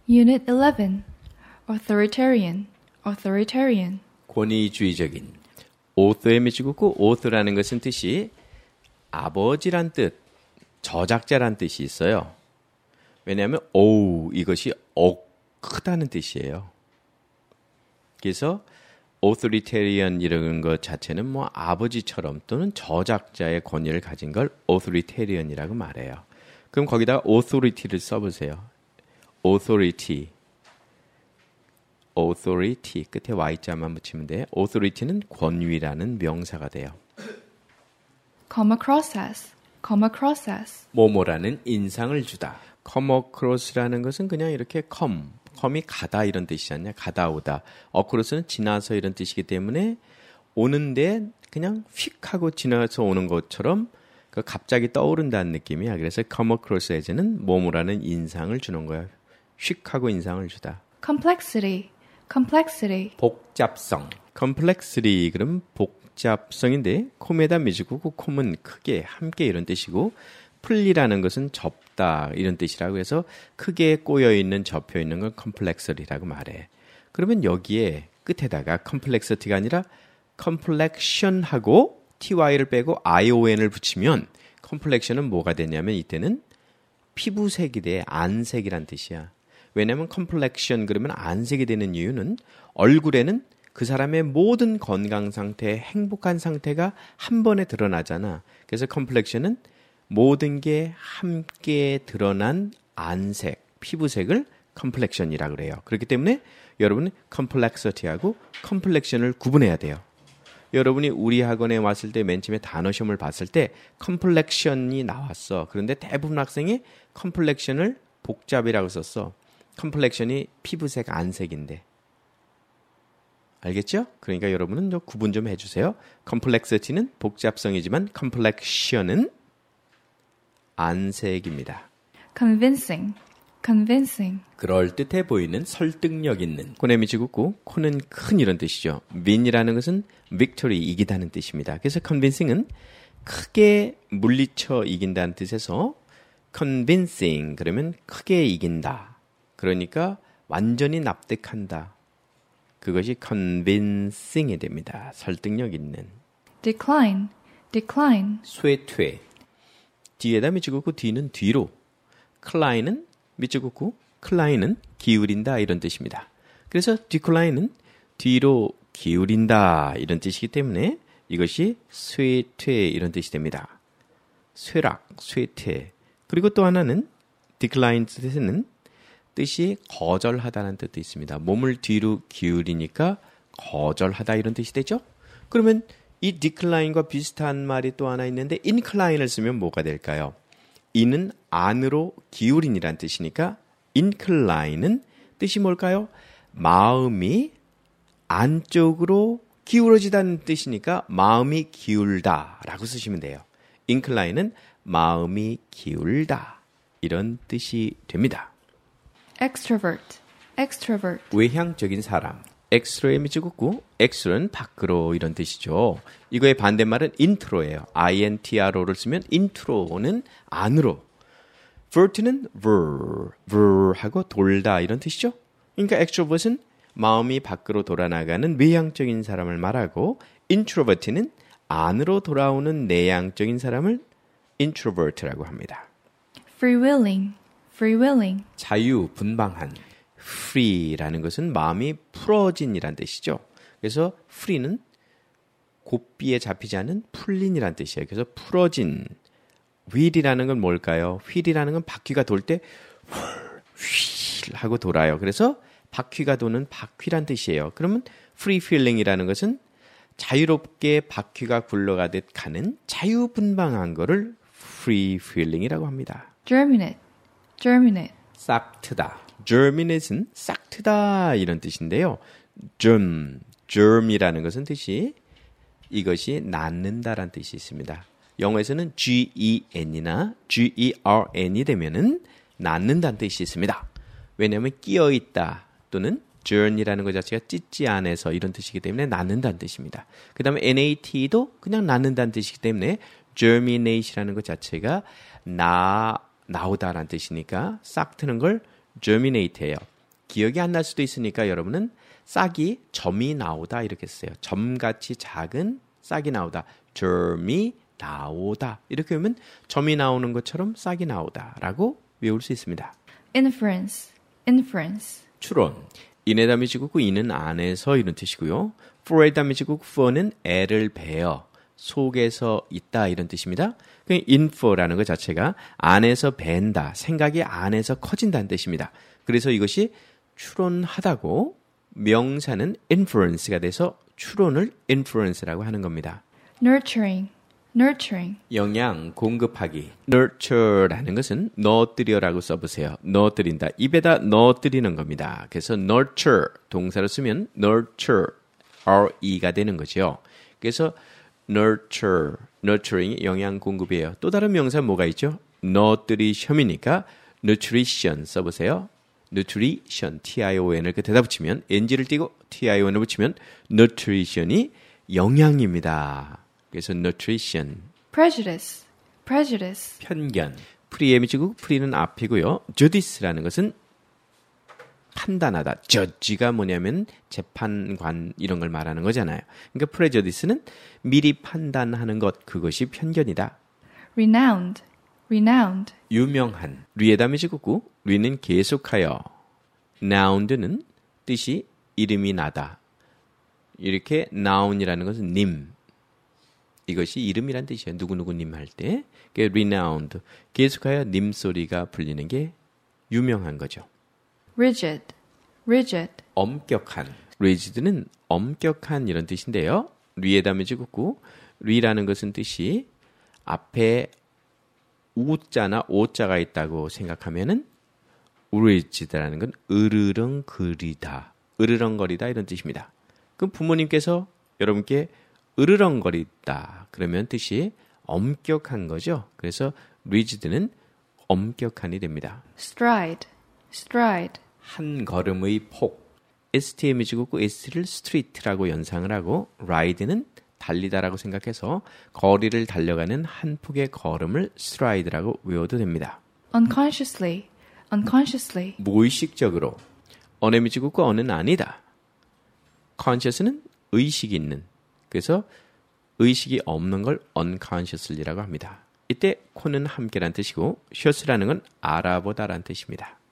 Unit 11. Authoritarian, authoritarian. 권위주의적인. author의 미지국구 author라는 것은 뜻이 아버지란 뜻, 저작자란 뜻이 있어요. 왜냐하면 이것이 크다는 뜻이에요. 그래서 authoritarian 이런 것 자체는 뭐 아버지처럼 또는 저작자의 권위를 가진 걸 authoritarian이라고 말해요. 그럼 거기다가 authority를 써보세요. authority 끝에 y자만 붙이면 돼. authority는 권위라는 명사가 돼요. Come across as, come across as. 뭐뭐라는 인상을 주다. come across라는 것은 그냥 이렇게 come이 가다 이런 뜻이지 않냐? 가다 오다. across는 지나서 이런 뜻이기 때문에 오는데 그냥 휙 하고 지나서 오는 것처럼 그 갑자기 떠오른다는 느낌이야. 그래서 come across as는 뭐뭐라는 인상을 주는 거야. 휙 하고 인상을 주다. Complexity, complexity. 복잡성. complexity 그럼 복잡성인데 콤에다 미지고 콤은 크게 함께 이런 뜻이고 풀리라는 것은 접다 이런 뜻이라고 해서 크게 꼬여있는 접혀있는 건 complexity라고 말해. 그러면 여기에 끝에다가 complexity가 아니라 complexion하고 ty를 빼고 ion을 붙이면 complexion은 뭐가 되냐면 이때는 피부색이 돼. 안색이란 뜻이야. 왜냐하면 complexion 그러면 안색이 되는 이유는 얼굴에는 그 사람의 모든 건강 상태, 행복한 상태가 한 번에 드러나잖아. 그래서 complexion은 모든 게 함께 드러난 안색, 피부색을 complexion이라고 그래요. 그렇기 때문에 여러분은 complexity하고 complexion을 구분해야 돼요. 여러분이 우리 학원에 왔을 때 맨 처음에 단어 시험을 봤을 때 complexion이 나왔어. 그런데 대부분 학생이 complexion을 복잡이라고 썼어. complexion이 피부색 안색인데. 알겠죠? 그러니까 여러분은 좀 구분 좀 해주세요. complexity는 복잡성이지만 complexion은 안색입니다. Convincing, convincing. 그럴듯해 보이는 설득력 있는. 코네 미지국구 코는 큰 이런 뜻이죠. win이라는 것은 victory 이기다는 뜻입니다. 그래서 convincing은 크게 물리쳐 이긴다는 뜻에서 convincing 그러면 크게 이긴다. 그러니까 완전히 납득한다. 그것이 convincing이 됩니다. 설득력 있는. Decline, decline. 쇠퇴. 뒤에다 미치고 뒤는 뒤로. 클라인은 미치고 클라인은 기울인다 이런 뜻입니다. 그래서 decline은 뒤로 기울인다 이런 뜻이기 때문에 이것이 쇠퇴 이런 뜻이 됩니다. 쇠락, 쇠퇴. 그리고 또 하나는 decline 뜻에는 뜻이 거절하다는 뜻도 있습니다. 몸을 뒤로 기울이니까 거절하다 이런 뜻이 되죠. 그러면 이 decline과 비슷한 말이 또 하나 있는데 incline을 쓰면 뭐가 될까요? 이는 안으로 기울인이란 뜻이니까 incline은 뜻이 뭘까요? 마음이 안쪽으로 기울어지다는 뜻이니까 마음이 기울다라고 쓰시면 돼요. incline은 마음이 기울다 이런 뜻이 됩니다. Extrovert, extrovert. 외향적인 사람. 엑스트로의 미치국구, 엑스트로는 밖으로 이런 뜻이죠. 이거의 반대말은 인트로예요. intro를 쓰면 인트로는 안으로. vert는 ver 하고 돌다 이런 뜻이죠. 그러니까 extrovert은 마음이 밖으로 돌아나가는 외향적인 사람을 말하고 introvert는 안으로 돌아오는 내향적인 사람을 introvert라고 합니다. Freewheeling, freewheeling. 자유분방한. free라는 것은 마음이 풀어진이란 뜻이죠. 그래서 free는 고삐에 잡히지 않은 풀린이란 뜻이에요. 그래서 풀어진. wheel이라는 건 뭘까요? wheel이라는 건 바퀴가 돌 때 휠 하고 돌아요. 그래서 바퀴가 도는 바퀴란 뜻이에요. 그러면 free feeling이라는 것은 자유롭게 바퀴가 굴러가듯 가는 자유분방한 거를 free feeling이라고 합니다. Germinate, germinate. 싹 트다. germinate은 싹 트다 이런 뜻인데요. germ이라는 것은 뜻이 이것이 낳는다라는 뜻이 있습니다. 영어에서는 gen이나 gern이 되면은 낳는다는 뜻이 있습니다. 왜냐하면 끼어 있다 또는 journey라는 것 자체가 찢지 않아서 이런 뜻이기 때문에 낳는다는 뜻입니다. 그 다음에 nat도 그냥 낳는다는 뜻이기 때문에 germinate이라는 것 자체가 나오다라는 뜻이니까 싹 트는 걸 germinate예요. 기억이 안 날 수도 있으니까 여러분은 싹이 점이 나오다 이렇게 써요. 점같이 작은 싹이 나오다. 점이 나오다. 이렇게 하면 점이 나오는 것처럼 싹이 나오다라고 외울 수 있습니다. inference, inference, 추론. 인에다 미지국 이는 안에서 이런 뜻이고요. for에다 미지국 for는 애를 베어 속에서 있다 이런 뜻입니다. 그 infer라는 것 자체가 안에서 벤다, 생각이 안에서 커진다는 뜻입니다. 그래서 이것이 추론하다고 명사는 inference가 돼서 추론을 inference라고 하는 겁니다. nurturing, nurturing, 영양 공급하기. nurture라는 것은 넣어뜨려라고 써보세요. 넣어뜨린다. 입에다 넣어뜨리는 겁니다. 그래서 nurture 동사로 쓰면 nurture, re가 되는 거죠. 그래서 nurture, nurturing이 영양 공급이에요. 또 다른 명사 뭐가 있죠? 넣어뜨리시험이니까 nutrition 써보세요. nutrition, T-I-O-N을 끝에다 붙이면 NG를 띄고 T-I-O-N을 붙이면 nutrition이 영양입니다. 그래서 nutrition. prejudice, prejudice, 편견. 프리에미지국 프리는 앞이고요. judice라는 것은 판단하다. judge가 뭐냐면 재판관 이런 걸 말하는 거잖아요. 그러니까 prejudice는 미리 판단하는 것, 그것이 편견이다. renowned, renowned, 유명한. 리에다 미지국구 리는 계속하여. nouned는 뜻이 이름이 나다. 이렇게 noun이라는 것은 님. 이것이 이름이란 뜻이에요. 누구누구님 할 때. renowned. 계속하여 님 소리가 불리는 게 유명한 거죠. rigid, rigid, 엄격한. rigid는 엄격한 이런 뜻인데요. 리에다 미지국구 리라는 것은 뜻이 앞에 우자나 오자가 있다고 생각하면은 rigid라는 건 으르렁거리다. 으르렁거리다 이런 뜻입니다. 그럼 부모님께서 여러분께 으르렁거리다 그러면 뜻이 엄격한 거죠. 그래서 rigid는 엄격한이 됩니다. stride, stride, 한 걸음의 폭. STM이지고 S를 street라고 연상을 하고 ride는 달리다라고 생각해서 거리를 달려가는 한 폭의 걸음을 stride라고 외워도 됩니다. unconsciously, unconsciously, 무의식적으로. 언해미지국과 언은 아니다. conscious는 의식이 있는. 그래서 의식이 없는 걸 unconsciously라고 합니다. 이때 코는 함께란 뜻이고 shows라는 건 알아보다란 뜻입니다.